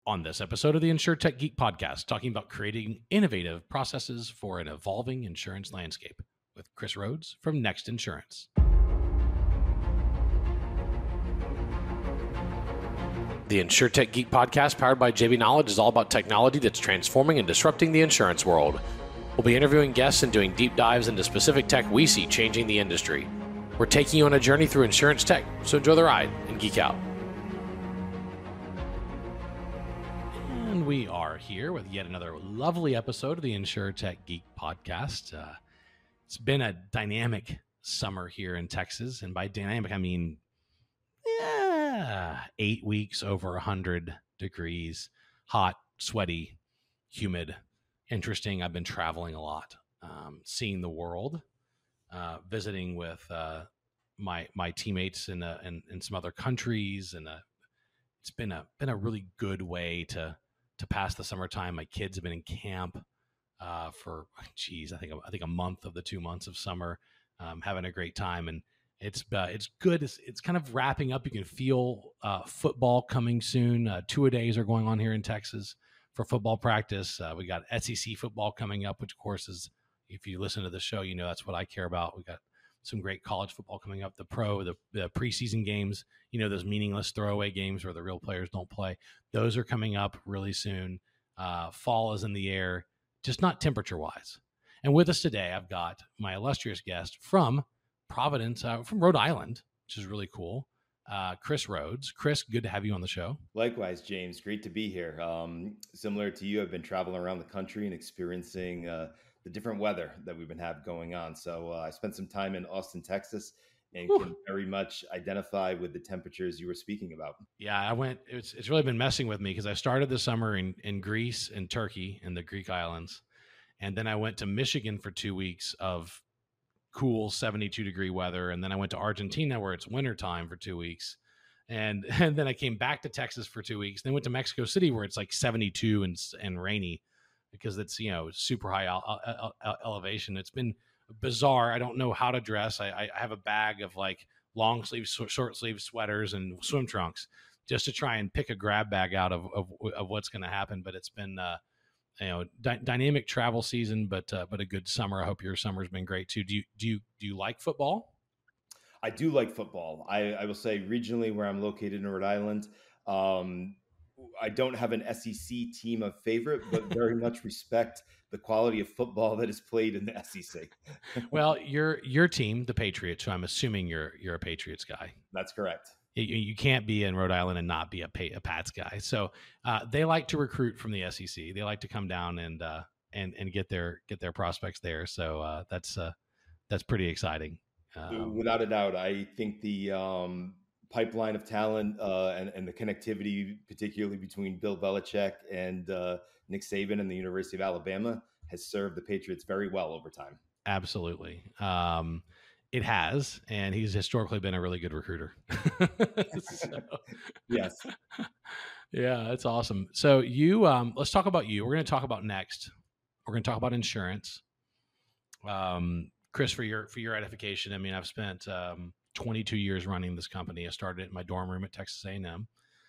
On this episode of the InsurTech Geek podcast, talking about creating innovative processes for an evolving insurance landscape with Chris Rhodes from Next Insurance. The InsurTech Geek podcast, powered by JB Knowledge, is all about technology that's transforming and disrupting the insurance world. We'll be interviewing guests and doing deep dives into specific tech we see changing the industry. We're taking you on a journey through insurance tech, so enjoy the ride and geek out. And we are here with yet another lovely episode of the InsurTech Geek podcast. It's been a dynamic summer here in Texas. And by dynamic, I mean 8 weeks over 100 degrees, hot, sweaty, humid, interesting. I've been traveling a lot, seeing the world, visiting with my teammates in some other countries. And it's been a really good way to pass the summertime. My kids have been in camp for, I think a month of the 2 months of summer, having a great time. And it's good. It's kind of wrapping up. You can feel football coming soon. Two-a-days are going on here in Texas for football practice. We got SEC football coming up, which of course is, if you listen to the show, you know that's what I care about. We got some great college football coming up, the preseason games, those meaningless throwaway games where the real players don't play. Those are coming up really soon. Fall is in the air, just not temperature-wise. And with us today, I've got my illustrious guest from Providence, from Rhode Island, which is really cool, Chris Rhodes. Chris, good to have you on the show. Likewise, James. Great to be here. Similar to you, I've been traveling around the country and experiencing the different weather that we've been having going on. So I spent some time in Austin, Texas, and can very much identify with the temperatures you were speaking about. Yeah, I went. It's really been messing with me because I started the summer in Greece and Turkey in the Greek islands, and then I went to Michigan for 2 weeks of cool 72-degree weather, and then I went to Argentina where it's wintertime for 2 weeks, and then I came back to Texas for 2 weeks. Then went to Mexico City where it's like 72 and rainy, because it's, super high elevation. It's been bizarre. I don't know how to dress. I have a bag of like long sleeve, short sleeve sweaters and swim trunks just to try and pick a grab bag out of what's going to happen. But it's been, dynamic travel season, but a good summer. I hope your summer's been great too. Do you like football? I do like football. I will say regionally where I'm located in Rhode Island, I don't have an SEC team of favorite, but very much respect the quality of football that is played in the SEC. Well, your team, the Patriots, so I'm assuming you're a Patriots guy. That's correct. You can't be in Rhode Island and not be a Pats guy. So they like to recruit from the SEC. They like to come down and get their prospects there. So that's pretty exciting. Without a doubt, I think the pipeline of talent and the connectivity, particularly between Bill Belichick and Nick Saban and the University of Alabama, has served the Patriots very well over time. Absolutely. It has, and he's historically been a really good recruiter. Yes. Yeah, that's awesome. So you, let's talk about you. We're going to talk about Next. We're going to talk about insurance. Chris, for your edification, I mean, I've spent 22 years running this company. I started it in my dorm room at Texas A&M.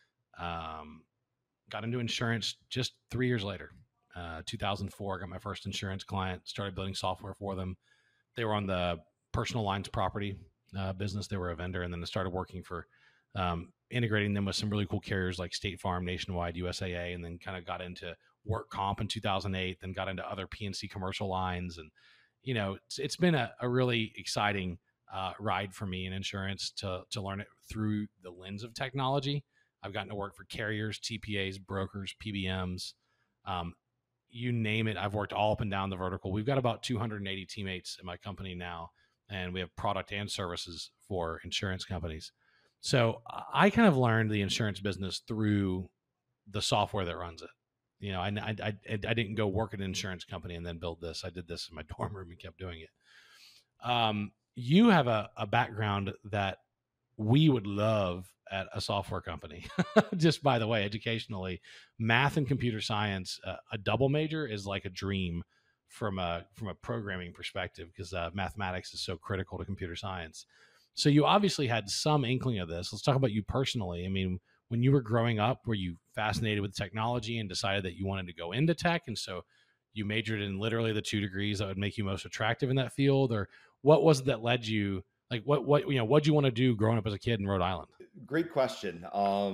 Got into insurance just 3 years later. 2004, I got my first insurance client, started building software for them. They were on the personal lines property business. They were a vendor. And then I started working for integrating them with some really cool carriers like State Farm, Nationwide, USAA, and then kind of got into work comp in 2008, then got into other PNC commercial lines. And, it's been a really exciting ride for me in insurance to learn it through the lens of technology. I've gotten to work for carriers, TPAs, brokers, PBMs, you name it. I've worked all up and down the vertical. We've got about 280 teammates in my company now, and we have product and services for insurance companies. So I kind of learned the insurance business through the software that runs it. I didn't go work at an insurance company and then build this. I did this in my dorm room and kept doing it. You have a background that we would love at a software company. Just by the way, educationally, math and computer science, a double major is like a dream from a programming perspective, because mathematics is so critical to computer science. So you obviously had some inkling of this. Let's talk about you personally. I mean, when you were growing up, were you fascinated with technology and decided that you wanted to go into tech? And so you majored in literally the 2 degrees that would make you most attractive in that field? Or what was it that led you, like what'd you want to do growing up as a kid in Rhode Island? Great question.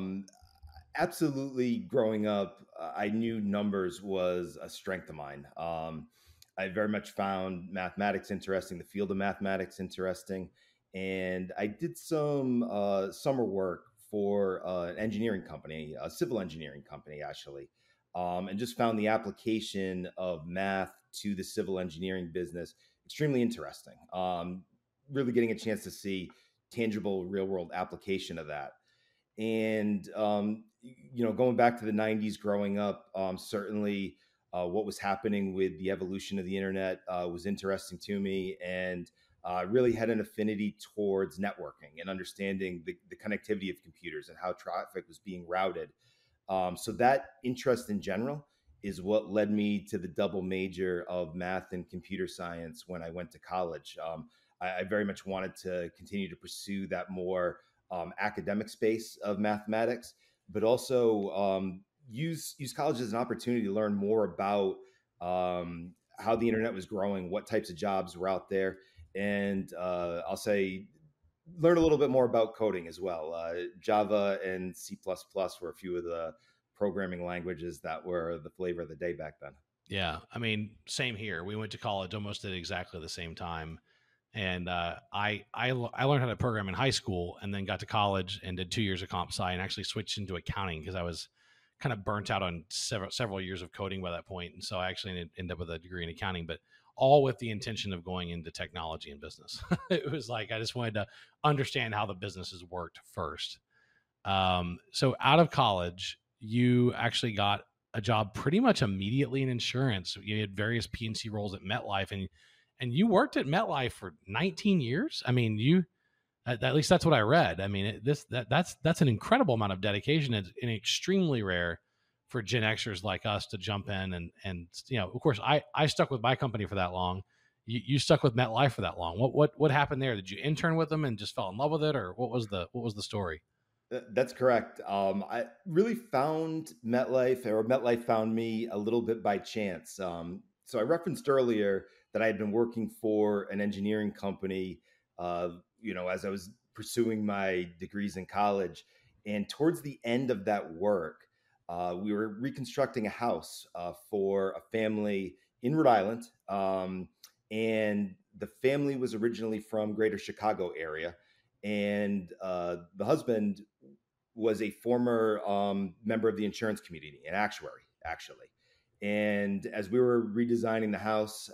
Absolutely, growing up, I knew numbers was a strength of mine. I very much found mathematics interesting, the field of mathematics interesting, and I did some summer work for an engineering company, a civil engineering company, actually, and just found the application of math to the civil engineering business extremely interesting. Really getting a chance to see tangible, real world application of that. And going back to the '90s, growing up, certainly what was happening with the evolution of the internet was interesting to me, and really had an affinity towards networking and understanding the connectivity of computers and how traffic was being routed. So that interest in general is what led me to the double major of math and computer science when I went to college. I very much wanted to continue to pursue that more academic space of mathematics, but also use college as an opportunity to learn more about how the internet was growing, what types of jobs were out there, and I'll say learn a little bit more about coding as well. Java and C++ were a few of the programming languages that were the flavor of the day back then. Yeah, I mean, same here. We went to college almost at exactly the same time, and I learned how to program in high school, and then got to college and did 2 years of comp sci, and actually switched into accounting because I was kind of burnt out on several years of coding by that point, and so I actually ended up with a degree in accounting, but all with the intention of going into technology and business. It was like I just wanted to understand how the businesses worked first. So out of college, you actually got a job pretty much immediately in insurance. You had various PNC roles at MetLife, and you worked at MetLife for 19 years. I mean, you at least that's what I read. I mean, that's an incredible amount of dedication. It's and extremely rare for Gen Xers like us to jump in and of course, I stuck with my company for that long. You stuck with MetLife for that long. What happened there? Did you intern with them and just fell in love with it, or what was the story? That's correct. I really found MetLife, or MetLife found me a little bit by chance. So I referenced earlier that I had been working for an engineering company, as I was pursuing my degrees in college. And towards the end of that work, we were reconstructing a house for a family in Rhode Island. And the family was originally from Greater Chicago area, and the husband was a former member of the insurance community, an actuary, actually. And as we were redesigning the house,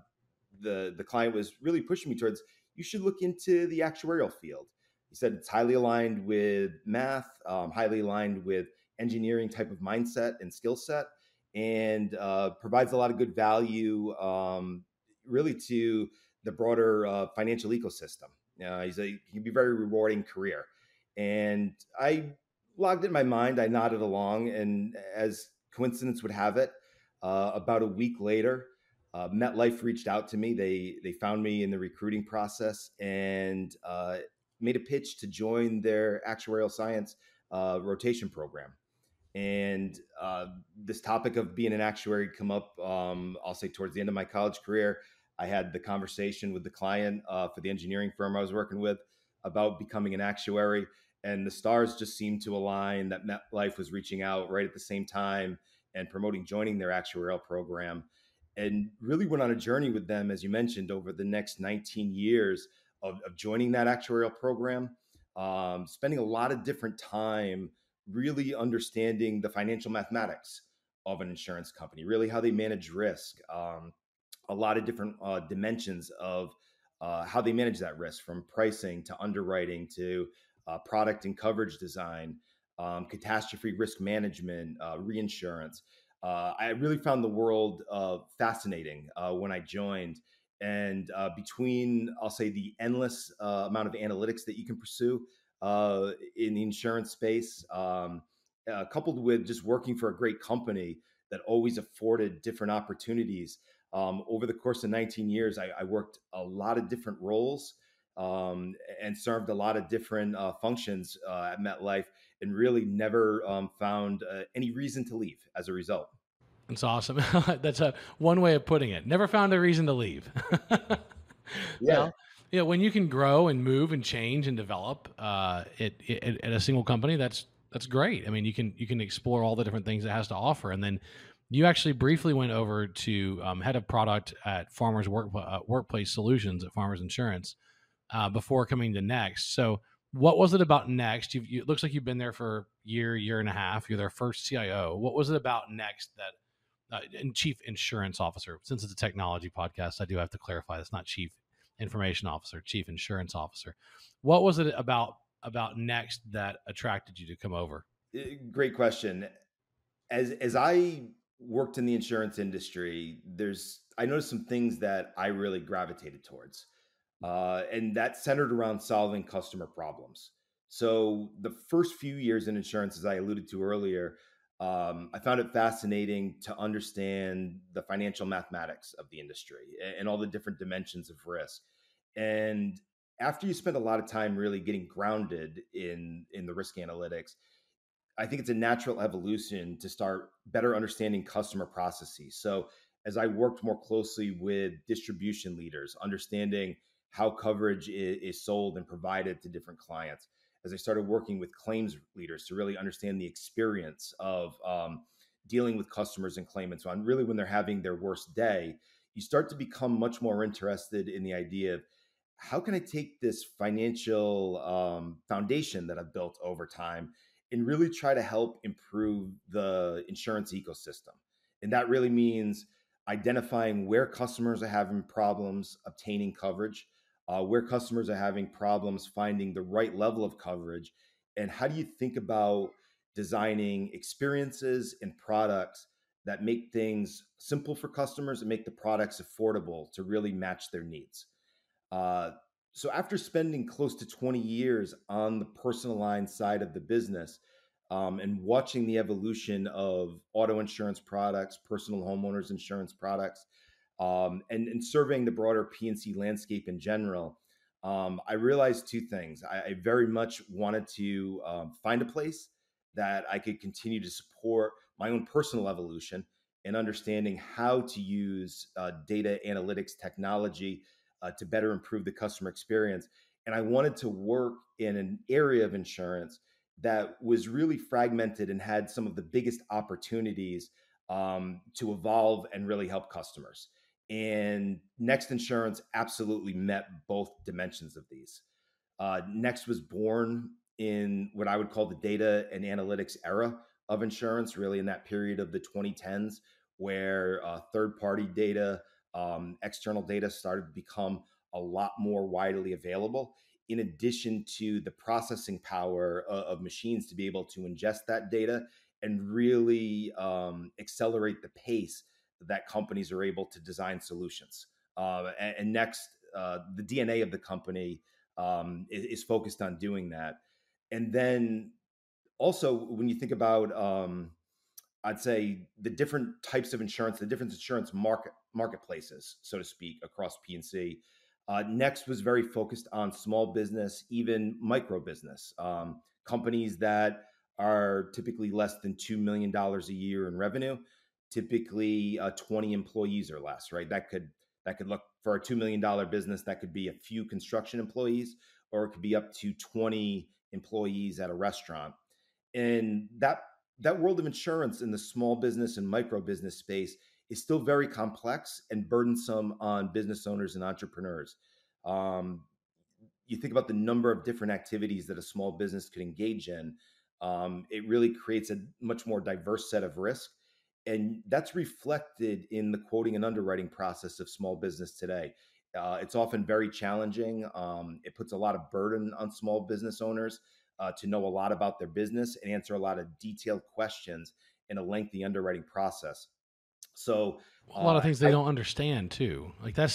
the client was really pushing me towards, you should look into the actuarial field. He said it's highly aligned with math, highly aligned with engineering type of mindset and skill set, and provides a lot of good value, really, to the broader financial ecosystem. It can be a very rewarding career. And I logged it in my mind. I nodded along, and as coincidence would have it, about a week later, MetLife reached out to me. They found me in the recruiting process, and made a pitch to join their actuarial science rotation program. And this topic of being an actuary come up, I'll say, towards the end of my college career. I had the conversation with the client for the engineering firm I was working with about becoming an actuary, and the stars just seemed to align that MetLife was reaching out right at the same time and promoting joining their actuarial program, and really went on a journey with them, as you mentioned, over the next 19 years of joining that actuarial program, spending a lot of different time really understanding the financial mathematics of an insurance company, really how they manage risk, a lot of different dimensions of how they manage that risk, from pricing to underwriting to product and coverage design, catastrophe risk management, reinsurance. I really found the world fascinating when I joined. And between, I'll say, the endless amount of analytics that you can pursue in the insurance space, coupled with just working for a great company that always afforded different opportunities. Over the course of 19 years, I worked a lot of different roles, and served a lot of different functions at MetLife. and really never found any reason to leave as a result. It's awesome. That's a one way of putting it. Never found a reason to leave. Yeah. Well, when you can grow and move and change and develop at a single company, that's great. I mean, you can explore all the different things it has to offer, and then you actually briefly went over to head of product at Workplace Solutions at Farmers Insurance before coming to Next. So, what was it about Next? It looks like you've been there for a year and a half. You're their first CIO. What was it about Next that and chief insurance officer? Since it's a technology podcast, I do have to clarify it's not chief information officer, chief insurance officer. What was it about Next that attracted you to come over? Great question. As I worked in the insurance industry, I noticed some things that I really gravitated towards, and that centered around solving customer problems. So the first few years in insurance, as I alluded to earlier, I found it fascinating to understand the financial mathematics of the industry and all the different dimensions of risk. And after you spend a lot of time really getting grounded in the risk analytics, I think it's a natural evolution to start better understanding customer processes. So, as I worked more closely with distribution leaders, understanding how coverage is sold and provided to different clients, as I started working with claims leaders to really understand the experience of dealing with customers and claimants, on really when they're having their worst day, you start to become much more interested in the idea of how can I take this financial foundation that I've built over time and really try to help improve the insurance ecosystem. And that really means identifying where customers are having problems obtaining coverage, where customers are having problems finding the right level of coverage, and how do you think about designing experiences and products that make things simple for customers and make the products affordable to really match their needs. Uh, so after spending close to 20 years on the personal line side of the business, and watching the evolution of auto insurance products, personal homeowners insurance products, and surveying the broader P&C landscape in general, I realized two things. I very much wanted to find a place that I could continue to support my own personal evolution and understanding how to use data analytics technology to better improve the customer experience. And I wanted to work in an area of insurance that was really fragmented and had some of the biggest opportunities to evolve and really help customers. And Next Insurance absolutely met both dimensions of these. Next was born in what I would call the data and analytics era of insurance, really in that period of the 2010s, where third party data, external data started to become a lot more widely available, in addition to the processing power of machines to be able to ingest that data and really accelerate the pace that companies are able to design solutions. And Next, the DNA of the company is focused on doing that. And then also, when you think about, I'd say the different types of insurance, the different insurance marketplaces, so to speak, across P&C. Next was very focused on small business, even micro business, companies that are typically less than $2 million a year in revenue, typically 20 employees or less, right? That could look for a $2 million business. That could be a few construction employees, or it could be up to 20 employees at a restaurant. And that world of insurance in the small business and micro business space is still very complex and burdensome on business owners and entrepreneurs. Um, you think about the number of different activities that a small business could engage in. It really creates a much more diverse set of risk. And that's reflected in the quoting and underwriting process of small business today. It's often very challenging. It puts a lot of burden on small business owners to know a lot about their business and answer a lot of detailed questions in a lengthy underwriting process. So A lot of things they I don't understand too. Like that's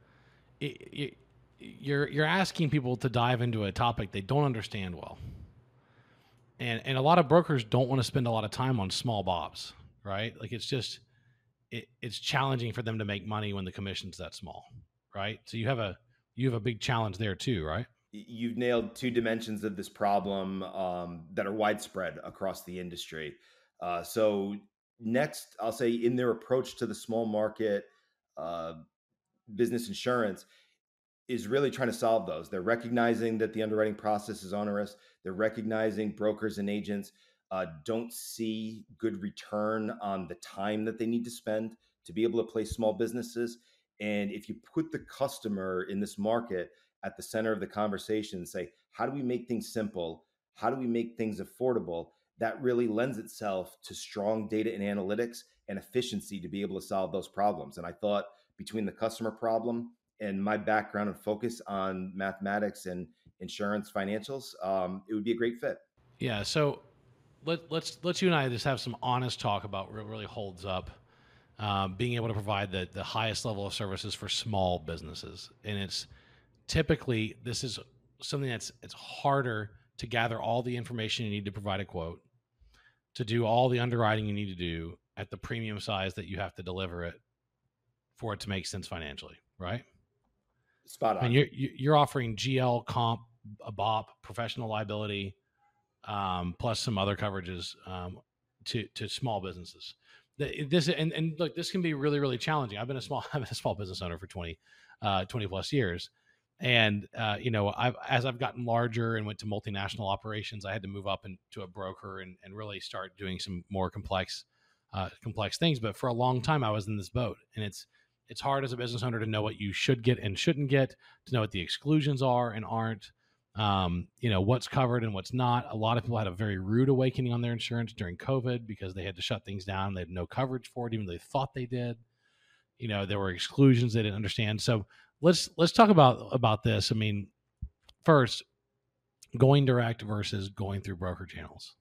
you're asking people to dive into a topic they don't understand well, and a lot of brokers don't want to spend a lot of time on small bobs, right? Like it's challenging for them to make money when the commission's that small, right? So you have a big challenge there too, right? You've nailed two dimensions of this problem that are widespread across the industry. So next, I'll say in their approach to the small market uh, business insurance is really trying to solve those. They're recognizing that the underwriting process is onerous. They're recognizing brokers and agents don't see good return on the time that they need to spend to be able to place small businesses. And if you put the customer in this market at the center of the conversation and say, how do we make things simple? How do we make things affordable? That really lends itself to strong data and analytics and efficiency to be able to solve those problems. And I thought between the customer problem and my background and focus on mathematics and insurance financials, it would be a great fit. Yeah. So let's you and I just have some honest talk about what really holds up being able to provide the highest level of services for small businesses. And it's typically, this is something it's harder to gather all the information you need to provide a quote, to do all the underwriting you need to do at the premium size that you have to deliver it for it to make sense financially, right? Spot I mean, on. you're offering GL, comp, a BOP, professional liability, plus some other coverages to small businesses. This and look, this can be really, really challenging. I've been a small business owner for 20 plus years. And, as I've gotten larger and went to multinational operations, I had to move up into a broker and really start doing some more complex things. But for a long time, I was in this boat, and it's hard as a business owner to know what you should get and shouldn't get, to know what the exclusions are and aren't, what's covered and what's not. A lot of people had a very rude awakening on their insurance during COVID because they had to shut things down. They had no coverage for it, even though they thought they did. There were exclusions they didn't understand. So let's talk about this. I mean, first, going direct versus going through broker channels.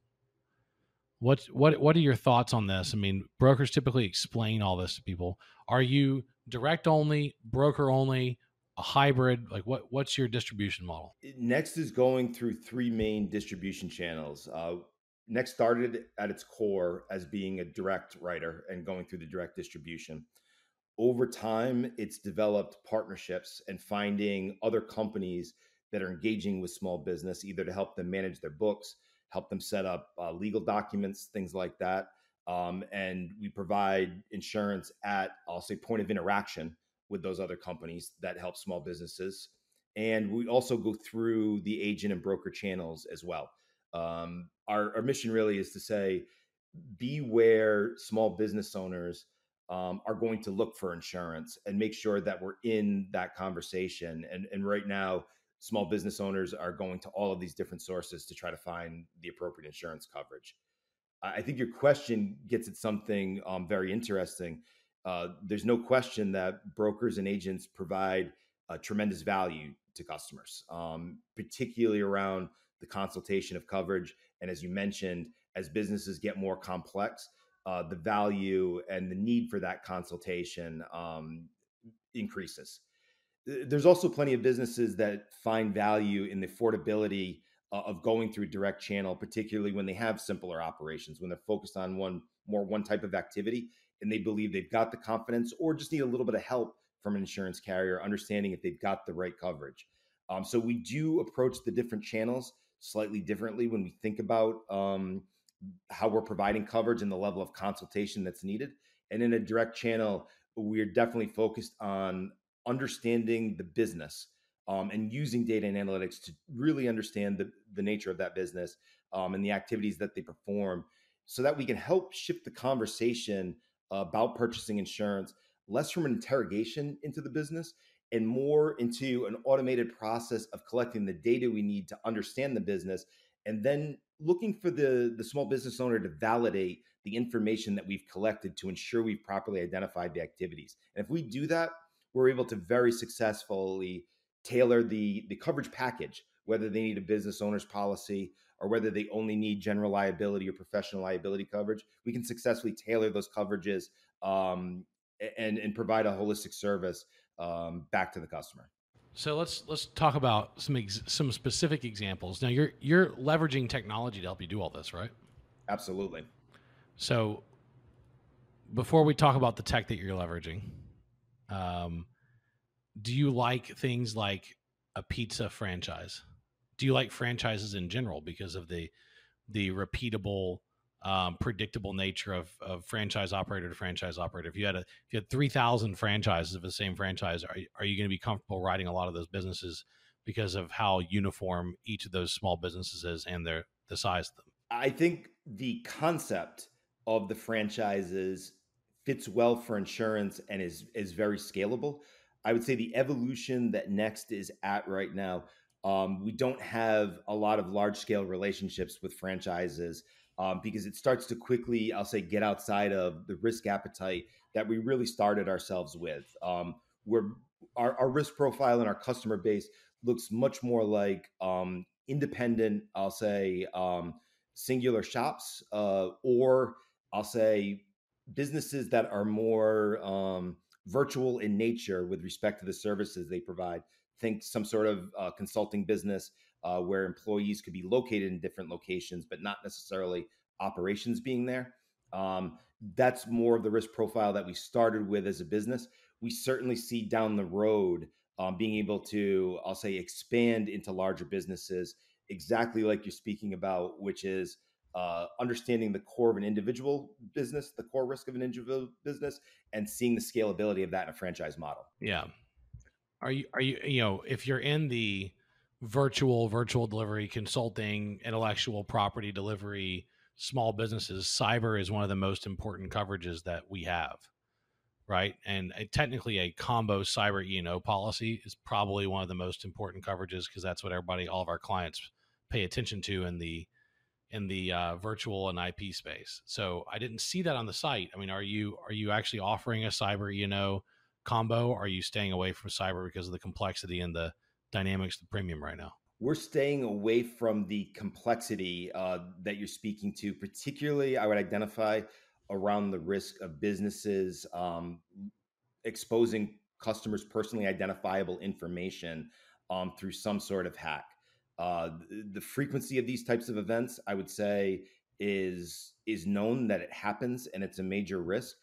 What are your thoughts on this? I mean, brokers typically explain all this to people. Are you direct only, broker only, a hybrid? Like what's your distribution model? Next is going through three main distribution channels. Next started at its core as being a direct writer and going through the direct distribution. Over time, it's developed partnerships and finding other companies that are engaging with small business, either to help them manage their books, help them set up legal documents, things like that. And we provide insurance at, I'll say, point of interaction with those other companies that help small businesses. And we also go through the agent and broker channels as well. Our mission really is to say, be where small business owners are going to look for insurance and make sure that we're in that conversation. And right now, small business owners are going to all of these different sources to try to find the appropriate insurance coverage. I think your question gets at something very interesting. There's no question that brokers and agents provide tremendous value to customers, particularly around the consultation of coverage. And as you mentioned, as businesses get more complex, the value and the need for that consultation increases. There's also plenty of businesses that find value in the affordability of going through direct channel, particularly when they have simpler operations, when they're focused on one type of activity, and they believe they've got the confidence or just need a little bit of help from an insurance carrier, understanding if they've got the right coverage. So we do approach the different channels slightly differently when we think about how we're providing coverage and the level of consultation that's needed. And in a direct channel, we're definitely focused on understanding the business and using data and analytics to really understand the nature of that business and the activities that they perform so that we can help shift the conversation about purchasing insurance less from an interrogation into the business and more into an automated process of collecting the data we need to understand the business and then looking for the small business owner to validate the information that we've collected to ensure we've properly identified the activities. And if we do that, we're able to very successfully tailor the coverage package, whether they need a business owner's policy or whether they only need general liability or professional liability coverage. We can successfully tailor those coverages and provide a holistic service back to the customer. So let's talk about some specific examples. Now you're leveraging technology to help you do all this, right? Absolutely. So before we talk about the tech that you're leveraging, do you like things like a pizza franchise? Do you like franchises in general because of the repeatable, predictable nature of franchise operator to franchise operator? If you had 3,000 franchises of the same franchise, are you going to be comfortable riding a lot of those businesses because of how uniform each of those small businesses is and the size of them? I think the concept of the franchises fits well for insurance and is very scalable. I would say the evolution that Next is at right now, we don't have a lot of large scale relationships with franchises because it starts to quickly, I'll say, get outside of the risk appetite that we really started ourselves with. We're our risk profile and our customer base looks much more like independent, I'll say, singular shops, or I'll say businesses that are more virtual in nature with respect to the services they provide. Think some sort of consulting business where employees could be located in different locations, but not necessarily operations being there. That's more of the risk profile that we started with as a business. We certainly see down the road being able to, I'll say, expand into larger businesses exactly like you're speaking about, which is understanding the core of an individual business, the core risk of an individual business, and seeing the scalability of that in a franchise model. Yeah. If you're in the virtual delivery, consulting, intellectual property delivery, small businesses, cyber is one of the most important coverages that we have, right? And technically a combo cyber E&O policy is probably one of the most important coverages because that's what all of our clients pay attention to in the virtual and IP space. So I didn't see that on the site. I mean, are you actually offering a cyber E&O combo? Or are you staying away from cyber because of the complexity and the dynamics of the premium right now? We're staying away from the complexity that you're speaking to. Particularly, I would identify around the risk of businesses exposing customers' personally identifiable information through some sort of hack. The frequency of these types of events, I would say, is known that it happens and it's a major risk.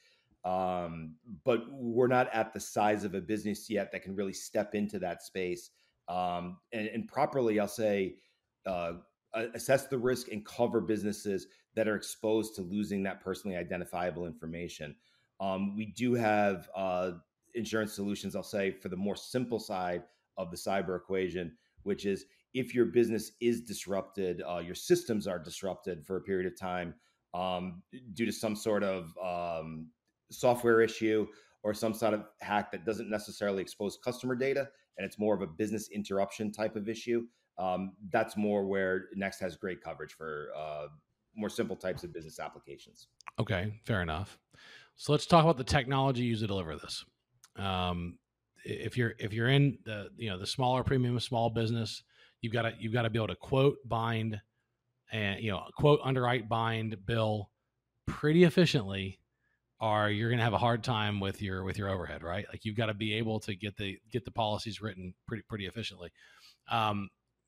But we're not at the size of a business yet that can really step into that space and properly, I'll say, uh, assess the risk and cover businesses that are exposed to losing that personally identifiable information. We do have insurance solutions, I'll say, for the more simple side of the cyber equation, which is if your business is disrupted, your systems are disrupted for a period of time due to some sort of software issue or some sort of hack that doesn't necessarily expose customer data, and it's more of a business interruption type of issue. That's more where Next has great coverage for more simple types of business applications. Okay, fair enough. So let's talk about the technology used to deliver this. Um, if you're in the smaller premium small business, you've got to be able to quote, bind, and quote, underwrite, bind, bill pretty efficiently, or you're going to have a hard time with your overhead, right? Like you've got to be able to get the policies written pretty efficiently. Um,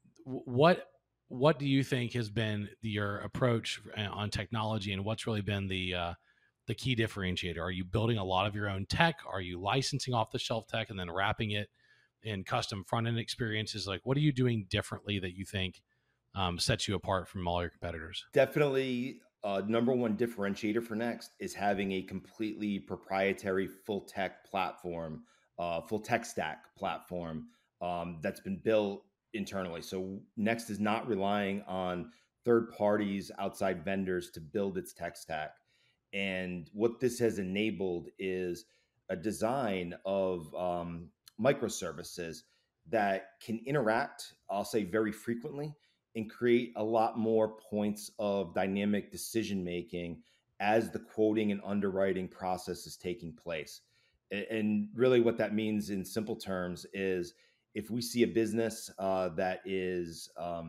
what do you think has been your approach on technology, and what's really been the key differentiator? Are you building a lot of your own tech? Are you licensing off the shelf tech and then wrapping it in custom front end experiences? Like, what are you doing differently that you think sets you apart from all your competitors? Definitely, number one differentiator for Next is having a completely proprietary full tech platform, full tech stack platform that's been built internally. So Next is not relying on third parties, outside vendors to build its tech stack. And what this has enabled is a design of microservices that can interact, I'll say, very frequently and create a lot more points of dynamic decision making as the quoting and underwriting process is taking place. And really, what that means in simple terms is if we see a business that is,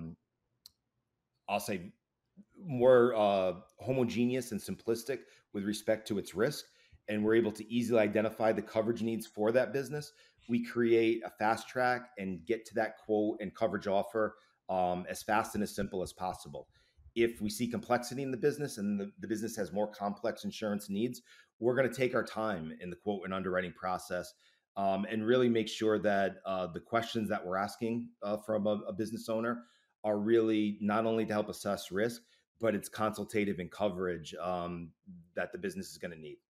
I'll say, more homogeneous and simplistic with respect to its risk, and we're able to easily identify the coverage needs for that business, we create a fast track and get to that quote and coverage offer as fast and as simple as possible. If we see complexity in the business and the business has more complex insurance needs, we're going to take our time in the quote and underwriting process and really make sure that the questions that we're asking from a business owner are really not only to help assess risk, but it's consultative in coverage that the business is going to need.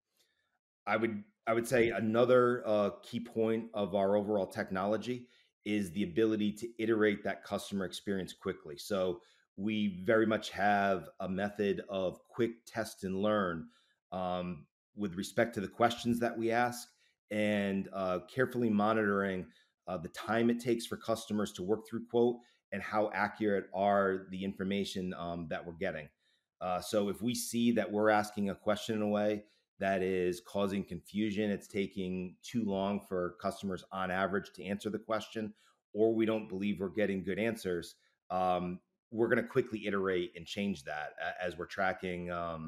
I would say another key point of our overall technology is the ability to iterate that customer experience quickly. So we very much have a method of quick test and learn with respect to the questions that we ask, and carefully monitoring the time it takes for customers to work through quote and how accurate are the information that we're getting. So if we see that we're asking a question in a way that is causing confusion, it's taking too long for customers on average to answer the question, or we don't believe we're getting good answers, we're going to quickly iterate and change that as we're tracking,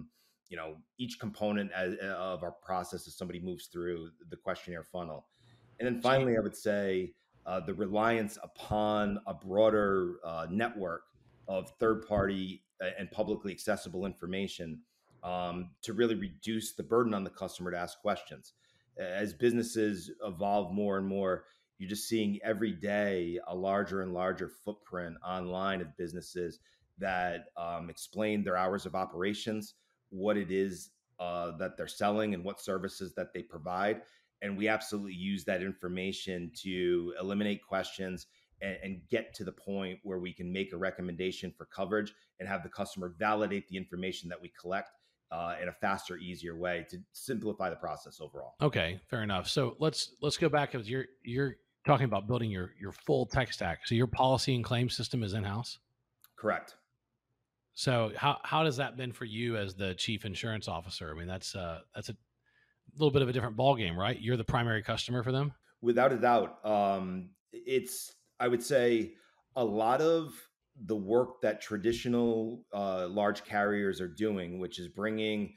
each component of our process as somebody moves through the questionnaire funnel. And then So finally, I would say the reliance upon a broader network of third party and publicly accessible information to really reduce the burden on the customer to ask questions. As businesses evolve more and more, you're just seeing every day a larger and larger footprint online of businesses that explain their hours of operations, what it is that they're selling, and what services that they provide. And we absolutely use that information to eliminate questions and get to the point where we can make a recommendation for coverage and have the customer validate the information that we collect in a faster, easier way to simplify the process overall. okay, fair enough. So let's go back because you're talking about building your full tech stack. So your policy and claim system is in house. Correct. So how does that been for you as the chief insurance officer? I mean, that's a little bit of a different ballgame, right? You're the primary customer for them. Without a doubt. It's, I would say, a lot of the work that traditional large carriers are doing, which is bringing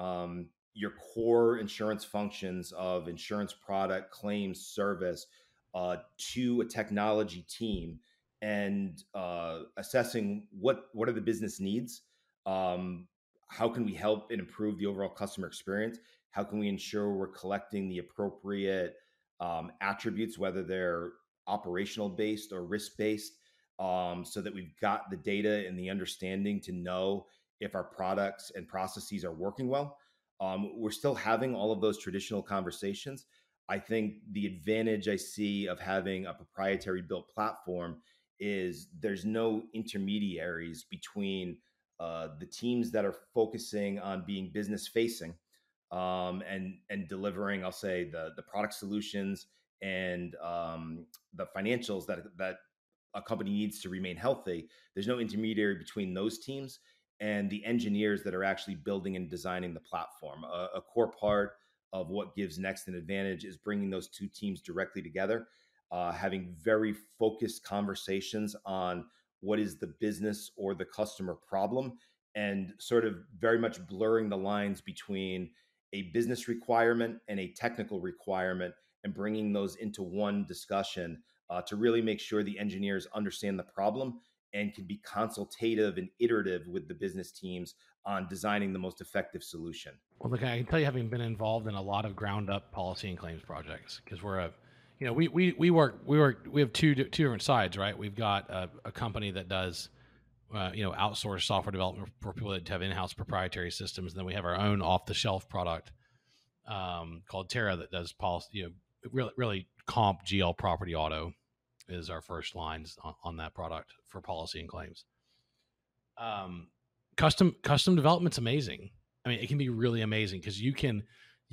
your core insurance functions of insurance product, claims, service to a technology team and assessing what are the business needs, um, how can we help and improve the overall customer experience, how can we ensure we're collecting the appropriate attributes, whether they're operational based or risk based, so that we've got the data and the understanding to know if our products and processes are working well. We're still having all of those traditional conversations. I think the advantage I see of having a proprietary built platform is there's no intermediaries between the teams that are focusing on being business facing and delivering, I'll say, the product solutions and the financials that a company needs to remain healthy. There's no intermediary between those teams and the engineers that are actually building and designing the platform. A core part of what gives Next an advantage is bringing those two teams directly together, having very focused conversations on what is the business or the customer problem, and sort of very much blurring the lines between a business requirement and a technical requirement and bringing those into one discussion to really make sure the engineers understand the problem and can be consultative and iterative with the business teams on designing the most effective solution. Well, look, I can tell you, having been involved in a lot of ground up policy and claims projects, because we're a, you know, we have two different sides, right? We've got a company that does, outsourced software development for people that have in-house proprietary systems, and then we have our own off-the-shelf product called Terra that does policy, really comp GL property auto is our first lines on that product for policy and claims. Custom development's amazing. I mean, it can be really amazing because you can,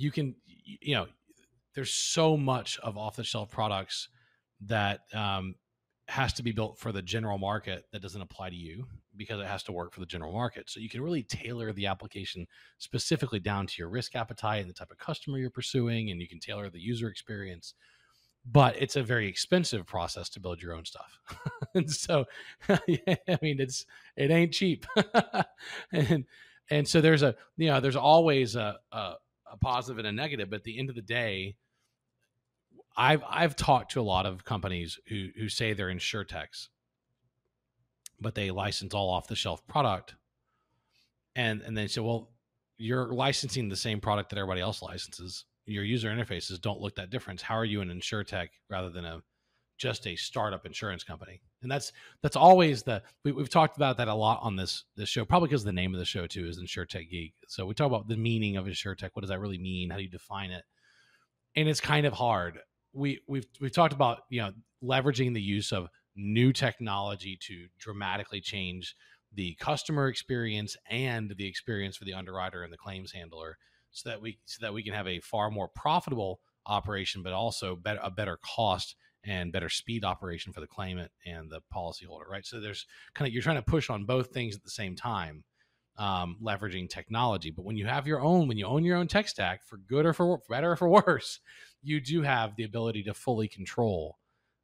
there's so much of off the shelf products that has to be built for the general market that doesn't apply to you because it has to work for the general market. So you can really tailor the application specifically down to your risk appetite and the type of customer you're pursuing, and you can tailor the user experience. But it's a very expensive process to build your own stuff. And so, I mean, it ain't cheap. and so there's always a positive and a negative, but at the end of the day, I've talked to a lot of companies who say they're insurtechs, but they license all off the shelf product. And they say, well, you're licensing the same product that everybody else licenses. your user interfaces don't look that different. How are you an insurtech rather than just a startup insurance company? And that's always we've talked about that a lot on this show, probably because the name of the show too is InsurTech Geek. So we talk about the meaning of insurtech. What does that really mean? How do you define it? And it's kind of hard. We've talked about, leveraging the use of new technology to dramatically change the customer experience and the experience for the underwriter and the claims handler, so that we can have a far more profitable operation, but also a better cost and better speed operation for the claimant and the policyholder, right? So there's you're trying to push on both things at the same time, leveraging technology. But when you own your own tech stack, for good or for better or for worse, you do have the ability to fully control.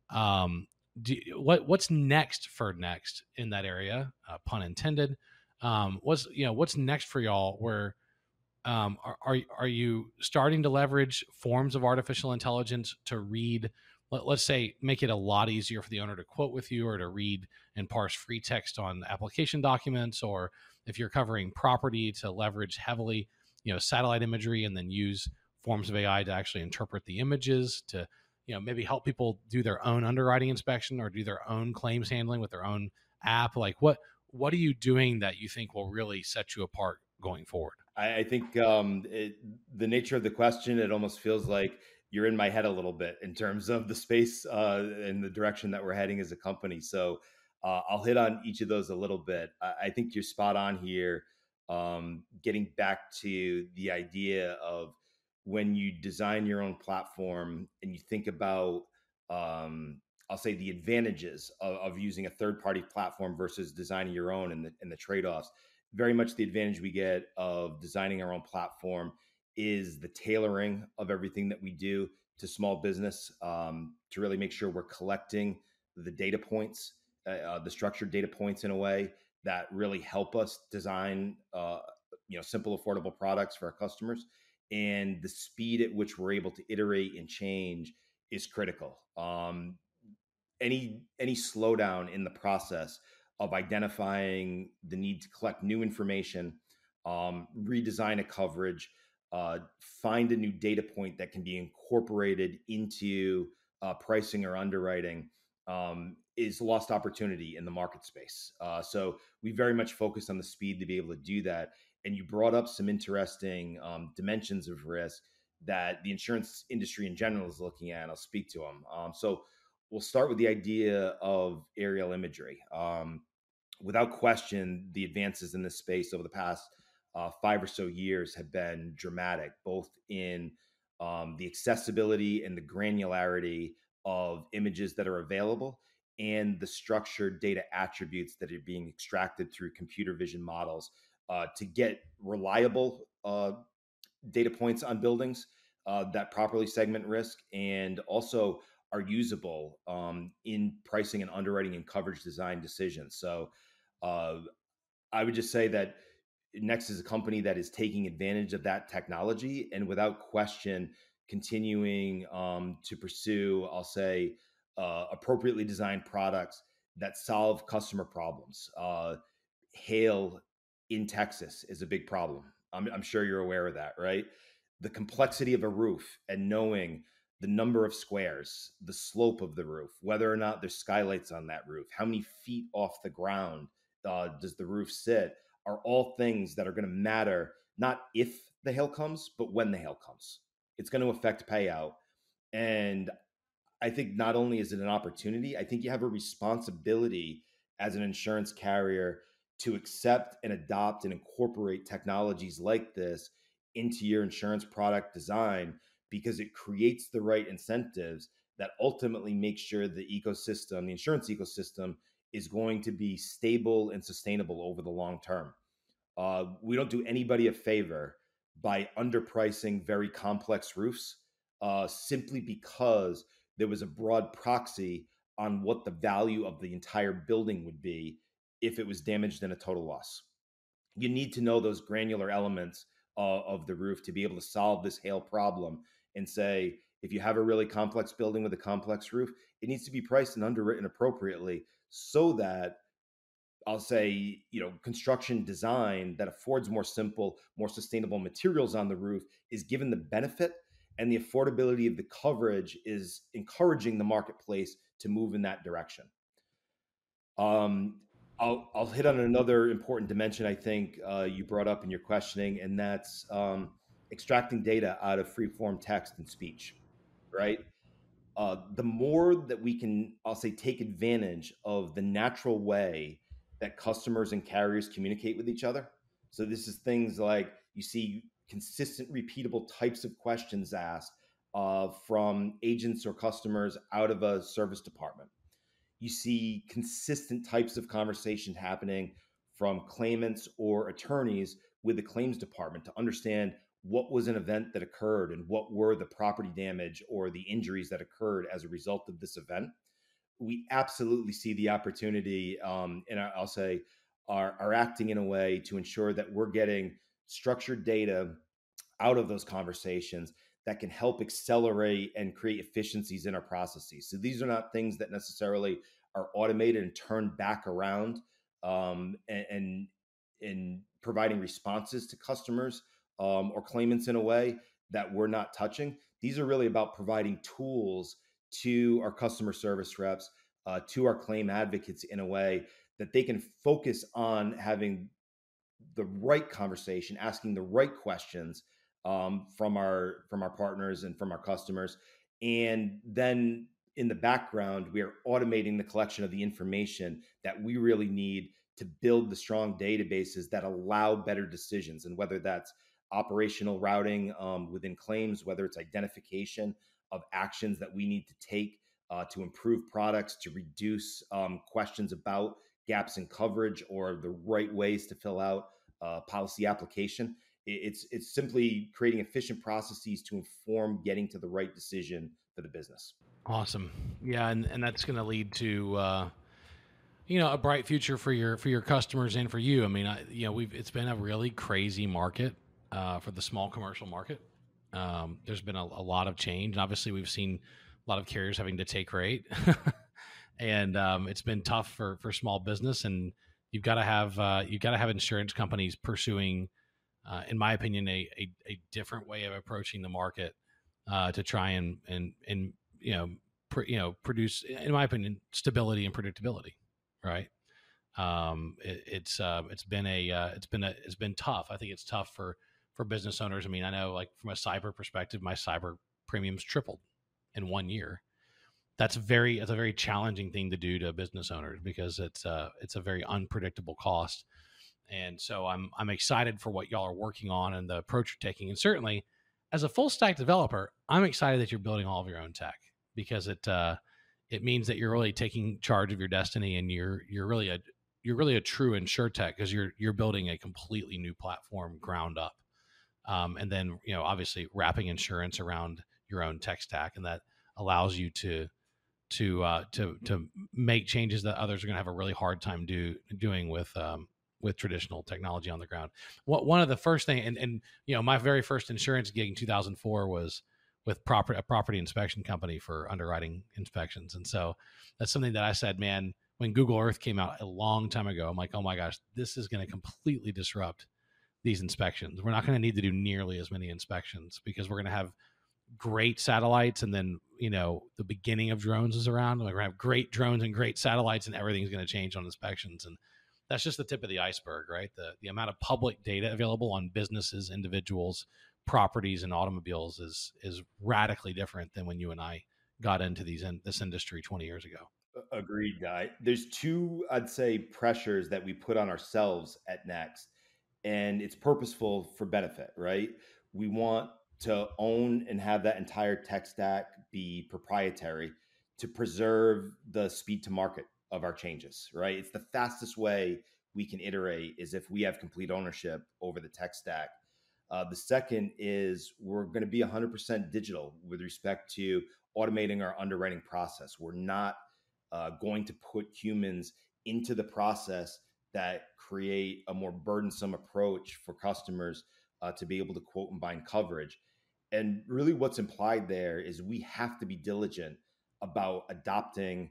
What's next for Next in that area? Pun intended. What's next for y'all? Where are you starting to leverage forms of artificial intelligence to read? Let's say make it a lot easier for the owner to quote with you, or to read and parse free text on application documents, or if you're covering property, to leverage heavily, satellite imagery, and then use forms of AI to actually interpret the images to, maybe help people do their own underwriting inspection or do their own claims handling with their own app. Like what are you doing that you think will really set you apart going forward? I think the nature of the question, it almost feels like you're in my head a little bit in terms of the space and the direction that we're heading as a company. So I'll hit on each of those a little bit. I think you're spot on here. Getting back to the idea of when you design your own platform and you think about, I'll say, the advantages of using a third party platform versus designing your own, and the trade offs. Very much the advantage we get of designing our own platform is the tailoring of everything that we do to small business, to really make sure we're collecting the data points, the structured data points in a way that really help us design, simple, affordable products for our customers. And the speed at which we're able to iterate and change is critical. Any slowdown in the process of identifying the need to collect new information, redesign a coverage, find a new data point that can be incorporated into pricing or underwriting, is lost opportunity in the market space. So we very much focus on the speed to be able to do that. And you brought up some interesting dimensions of risk that the insurance industry in general is looking at. And I'll speak to them. So we'll start with the idea of aerial imagery. Without question, the advances in this space over the past 5 or so years have been dramatic, both in the accessibility and the granularity of images that are available, and the structured data attributes that are being extracted through computer vision models to get reliable data points on buildings that properly segment risk, and also are usable in pricing and underwriting and coverage design decisions. So uh, I would just say that Next is a company that is taking advantage of that technology, and without question, continuing to pursue, I'll say, appropriately designed products that solve customer problems. Hail in Texas is a big problem. I'm sure you're aware of that, right? The complexity of a roof and knowing the number of squares, the slope of the roof, whether or not there's skylights on that roof, how many feet off the ground does the roof sit, are all things that are going to matter, not if the hail comes, but when the hail comes. It's going to affect payout. And I think not only is it an opportunity, I think you have a responsibility as an insurance carrier to accept and adopt and incorporate technologies like this into your insurance product design, because it creates the right incentives that ultimately make sure the ecosystem, the insurance ecosystem, is going to be stable and sustainable over the long term. We don't do anybody a favor by underpricing very complex roofs simply because there was a broad proxy on what the value of the entire building would be if it was damaged in a total loss. You need to know those granular elements of the roof to be able to solve this hail problem, and say, if you have a really complex building with a complex roof, it needs to be priced and underwritten appropriately, so that, I'll say, construction design that affords more simple, more sustainable materials on the roof is given the benefit, and the affordability of the coverage is encouraging the marketplace to move in that direction. Um, I'll hit on another important dimension I think you brought up in your questioning, and that's extracting data out of free form text and speech, right? The more that we can, I'll say, take advantage of the natural way that customers and carriers communicate with each other. So this is things like you see consistent, repeatable types of questions asked from agents or customers out of a service department. You see consistent types of conversation happening from claimants or attorneys with the claims department to understand what was an event that occurred and what were the property damage or the injuries that occurred as a result of this event. We absolutely see the opportunity, and I'll say are acting in a way to ensure that we're getting structured data out of those conversations that can help accelerate and create efficiencies in our processes. So these are not things that necessarily are automated and turned back around, and providing responses to customers or claimants in a way that we're not touching. These are really about providing tools to our customer service reps, to our claim advocates in a way that they can focus on having the right conversation, asking the right questions from our partners and from our customers, and then in the background we are automating the collection of the information that we really need to build the strong databases that allow better decisions, and whether that's operational routing within claims, whether it's identification of actions that we need to take to improve products, to reduce questions about gaps in coverage or the right ways to fill out policy application. It's simply creating efficient processes to inform getting to the right decision for the business. Awesome. Yeah, and that's going to lead to a bright future for your customers and for you. I mean, it's been a really crazy market for the small commercial market. There's been a lot of change. Obviously, we've seen a lot of carriers having to take rate, and it's been tough for small business. And you've got to have insurance companies pursuing, in my opinion, a different way of approaching the market to try and produce, in my opinion, stability and predictability. Right. It's been tough. I think it's tough for business owners. I mean, I know, like, from a cyber perspective, my cyber premiums tripled in 1 year. It's a very challenging thing to do to business owners because it's a very unpredictable cost. And so I'm excited for what y'all are working on and the approach you're taking. And certainly, as a full stack developer, I'm excited that you're building all of your own tech, because it means that you're really taking charge of your destiny, and you're really a true insurtech, because you're building a completely new platform ground up, and then obviously wrapping insurance around your own tech stack, and that allows you to make changes that others are going to have a really hard time doing with traditional technology on the ground. One of the first thing, and my very first insurance gig in 2004 was with a property inspection company for underwriting inspections. And so that's something that I said, man, when Google Earth came out a long time ago, I'm like, oh my gosh, this is going to completely disrupt these inspections. We're not going to need to do nearly as many inspections, because we're going to have great satellites, and then the beginning of drones is around. We're going to have great drones and great satellites, and everything's going to change on inspections. And that's just the tip of the iceberg, right? The amount of public data available on businesses, individuals, properties, and automobiles is radically different than when you and I got into this industry 20 years ago. Agreed, Guy. There's two, I'd say, pressures that we put on ourselves at Next, and it's purposeful for benefit, right? We want to own and have that entire tech stack be proprietary to preserve the speed to market of our changes, right? It's the fastest way we can iterate is if we have complete ownership over the tech stack. The second is we're going to be 100% digital with respect to automating our underwriting process. We're not going to put humans into the process that create a more burdensome approach for customers to be able to quote and bind coverage. And really, what's implied there is we have to be diligent about adopting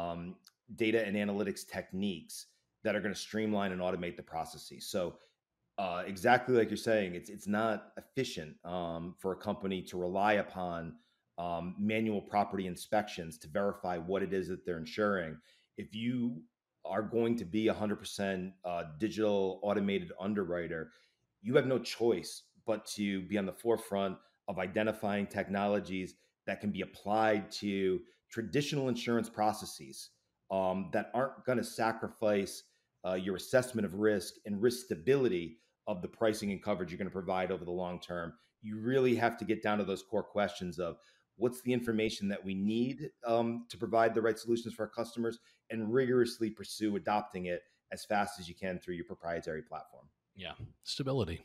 data and analytics techniques that are going to streamline and automate the processes. So Exactly like you're saying, it's not efficient for a company to rely upon manual property inspections to verify what it is that they're insuring. If you are going to be 100% digital automated underwriter, you have no choice but to be on the forefront of identifying technologies that can be applied to traditional insurance processes that aren't going to sacrifice your assessment of risk and risk stability of the pricing and coverage you're going to provide over the long term. You really have to get down to those core questions of what's the information that we need to provide the right solutions for our customers, and rigorously pursue adopting it as fast as you can through your proprietary platform. Yeah. Stability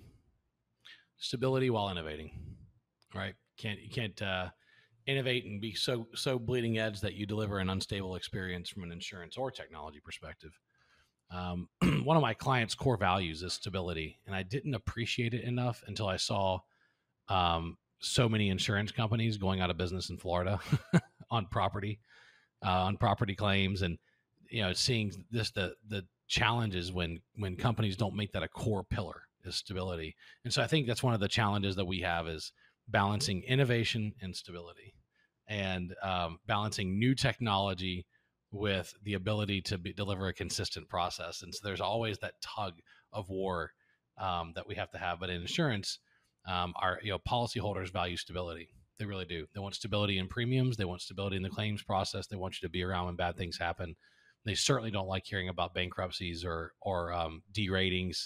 while innovating, right? You can't innovate and be so bleeding edge that you deliver an unstable experience from an insurance or technology perspective. One of my clients' core values is stability, and I didn't appreciate it enough until I saw so many insurance companies going out of business in Florida on property claims, and seeing the challenges when companies don't make that a core pillar is stability. And so I think that's one of the challenges that we have is balancing innovation and stability, and balancing new technology with the ability to deliver a consistent process. And so there's always that tug of war that we have to have. But in insurance, our policyholders value stability. They really do. They want stability in premiums. They want stability in the claims process. They want you to be around when bad things happen. They certainly don't like hearing about bankruptcies or deratings.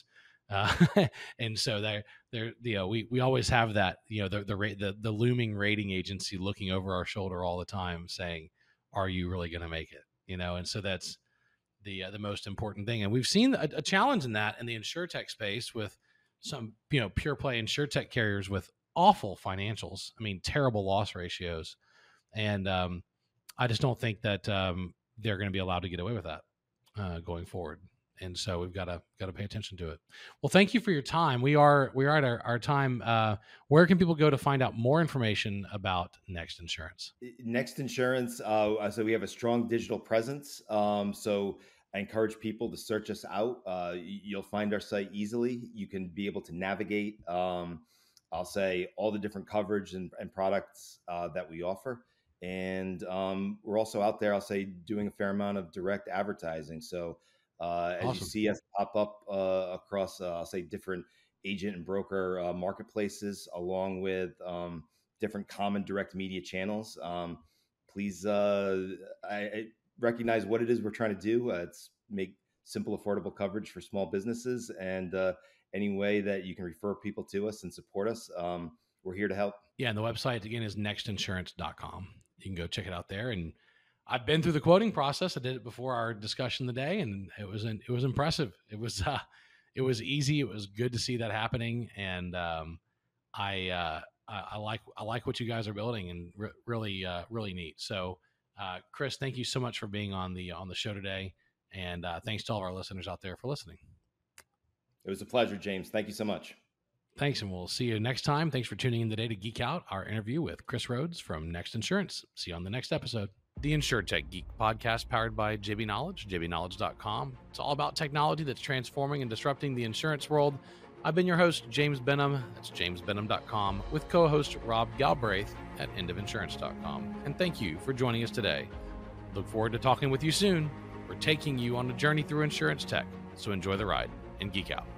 And so we always have that, the looming rating agency looking over our shoulder all the time saying, are you really going to make it? And so that's the most important thing. And we've seen a challenge in that in the insurtech space with some, pure play insurtech carriers with awful financials. I mean, terrible loss ratios. And I just don't think that they're going to be allowed to get away with that going forward. And so we've got to pay attention to it. Well, thank you for your time. We are at our time. Where can people go to find out more information about Next Insurance? Next Insurance. So we have a strong digital presence. So I encourage people to search us out. You'll find our site easily. You can be able to navigate, I'll say, all the different coverage and products that we offer. And we're also out there, I'll say, doing a fair amount of direct advertising. So as Awesome. you see us pop up across, I'll say, different agent and broker marketplaces, along with different common direct media channels, please I recognize what it is we're trying to do. It's make simple, affordable coverage for small businesses. And any way that you can refer people to us and support us, we're here to help. Yeah, and the website, again, is nextinsurance.com. You can go check it out there. And I've been through the quoting process. I did it before our discussion today, and it was impressive. It was easy. It was good to see that happening, and I like what you guys are building, and really neat. So, Chris, thank you so much for being on the show today, and thanks to all of our listeners out there for listening. It was a pleasure, James. Thank you so much. Thanks, and we'll see you next time. Thanks for tuning in today to Geek Out, our interview with Chris Rhodes from Next Insurance. See you on the next episode. The InsurTech Geek podcast, powered by JB Knowledge, jbknowledge.com. It's all about technology that's transforming and disrupting the insurance world. I've been your host, James Benham. That's jamesbenham.com, with co-host Rob Galbraith at endofinsurance.com. And thank you for joining us today. Look forward to talking with you soon. We're taking you on a journey through insurance tech, so enjoy the ride and geek out.